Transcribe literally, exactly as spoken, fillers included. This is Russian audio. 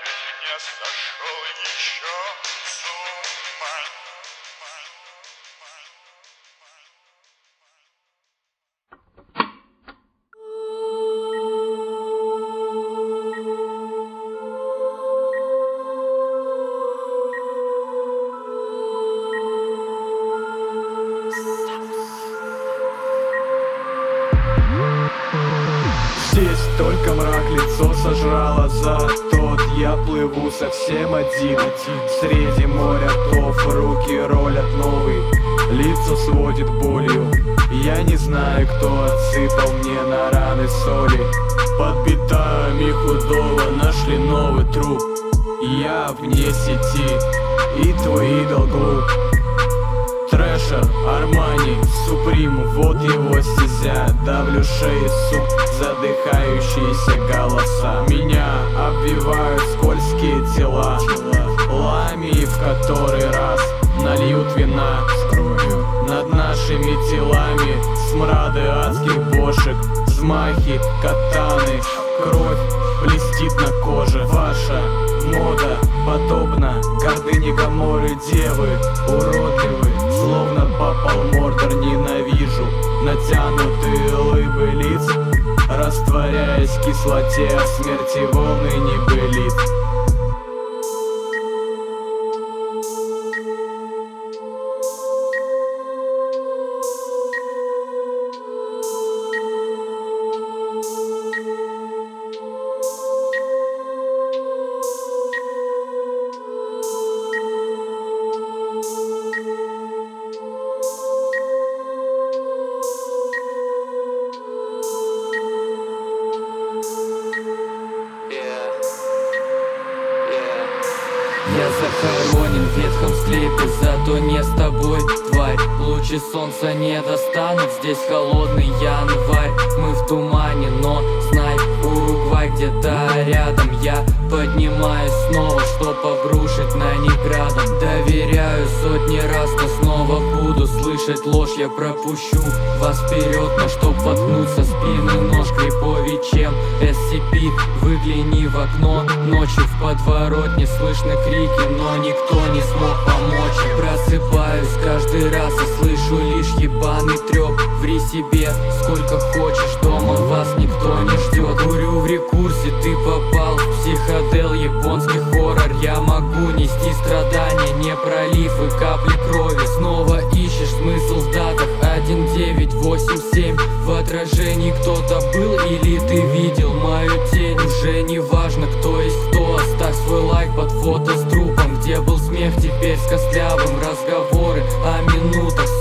ведь не сошел еще с ума. Здесь только мрак, лицо сожрало затот. Я плыву совсем один, среди моря тов. Руки ролят новый, лицо сводит болью. Я не знаю, кто отсыпал мне на раны соли. Под битами худого нашли новый труп. Я вне сети, и твой идол глуп. Трэшер, Армани, Суприм, вот его стезя. Давлю шеи, сук, задыхающиеся голоса. Меня обвивают скользкие тела, ламии в который раз нальют вина с кровью. Над нашими телами смрады адских бошек, взмахи катаны, кровь блестит на коже. Ваша мода подобна гордыне Гоморы девы, уродливы, словно попал Мордор. Ненавижу натянутые лыбы лиц, растворяясь в кислоте, а смерти волны небылиц. Я захоронен в ветхом склепе, зато не с тобой, тварь. Лучи солнца не достанут, здесь холодный январь. Мы в тумане, но знай, Уругвай где-то рядом. Я поднимаюсь снова, чтоб обрушить на них градом. Доверяю сотни раз, но снова буду слышать ложь. Я пропущу вас вперед, но чтоб воткнуться спины нож криповей, чем эс си пи. Выгляни в окно, ночью в подворотне слышны крики, но никто не смог помочь. Просыпаюсь каждый раз и слышу лишь ебаный трёп. Ври себе сколько хочешь, дома вас никто не ждет. Курю в рекурсе, ты попал в психодел, японский хоррор. Я могу нести страдания, не пролив и капли крови. Снова ищешь смысл в датах один девять восемь семь. В отражении кто-то был или ты видел мою тень? Уже не важно, кто есть кто. Оставь свой лайк под фото с трупом, где был смех, теперь с костлявым. Разговоры о минутах